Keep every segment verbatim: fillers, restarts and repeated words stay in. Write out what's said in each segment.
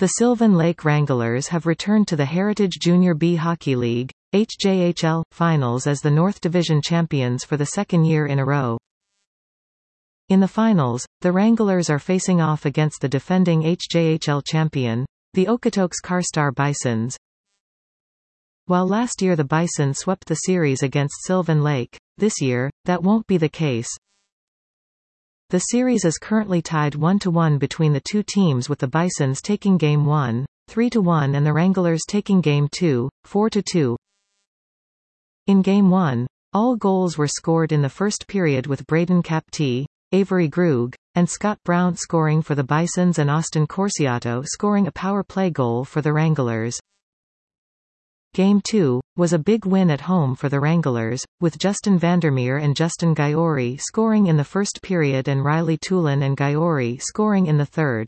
The Sylvan Lake Wranglers have returned to the Heritage Junior B Hockey League (H J H L) finals as the North Division champions for the second year in a row. In the finals, the Wranglers are facing off against the defending H J H L champion, the Okotoks Carstar Bisons. While last year the Bison swept the series against Sylvan Lake, this year, that won't be the case. The series is currently tied one to one between the two teams, with the Bisons taking Game one, three to one, and the Wranglers taking Game two, four to two. In Game one, all goals were scored in the first period, with Braden Capti, Avery Grug, and Scott Brown scoring for the Bisons and Austin Corsiato scoring a power play goal for the Wranglers. Game two was a big win at home for the Wranglers, with Justin Vandermeer and Justin Gaiori scoring in the first period and Riley Tulin and Gaiori scoring in the third.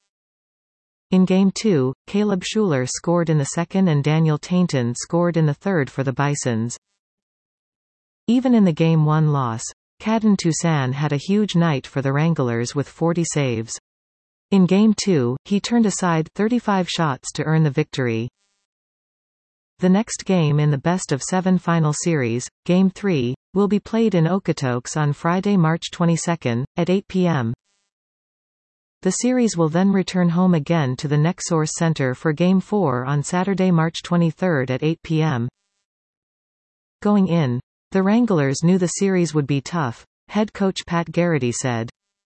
In Game two, Caleb Schuler scored in the second and Daniel Tainton scored in the third for the Bisons. Even in the Game one loss, Caden Toussaint had a huge night for the Wranglers with forty saves. In Game two, he turned aside thirty-five shots to earn the victory. The next game in the best-of-seven final series, Game three, will be played in Okotoks on Friday, March twenty-second, at eight p m The series will then return home again to the Nexsource Center for Game four on Saturday, March twenty-third at eight p m Going in, the Wranglers knew the series would be tough, head coach Pat Garrity said.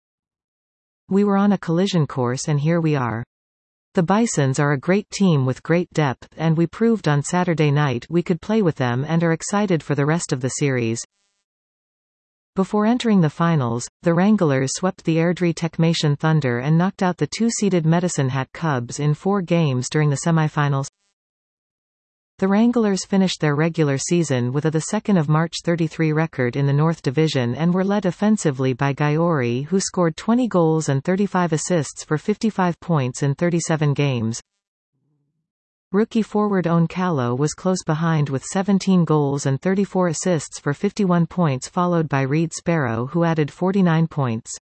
"We were on a collision course and here we are. The Bisons are a great team with great depth, and we proved on Saturday night we could play with them and are excited for the rest of the series." Before entering the finals, the Wranglers swept the Airdrie Techmation Thunder and knocked out the two-seeded Medicine Hat Cubs in four games during the semifinals. The Wranglers finished their regular season with a the second of March thirty-three record in the North Division and were led offensively by Gaiori, who scored twenty goals and thirty-five assists for fifty-five points in thirty-seven games. Rookie forward Owen Callow was close behind with seventeen goals and thirty-four assists for fifty-one points, followed by Reed Sparrow, who added forty-nine points.